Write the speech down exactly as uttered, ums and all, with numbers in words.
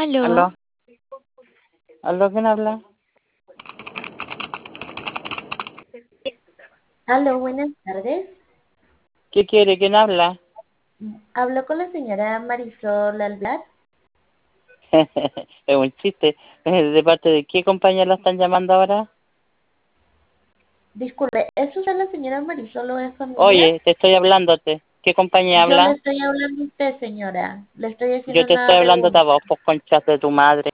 ¿Aló? ¿Aló? ¿Aló? ¿Quién habla? Aló, buenas tardes. ¿Qué quiere? ¿Quién habla? Hablo con la señora Marisol Alvar. Es un chiste. ¿De parte de qué compañía la están llamando ahora? Disculpe, ¿es usted la señora Marisol o es familia? Oye, te estoy hablándote. ¿Qué compañía Yo le habla? estoy hablando a usted, señora. Le estoy haciendo Yo te una estoy hablando a vos, pregunta. pues conchas de tu madre.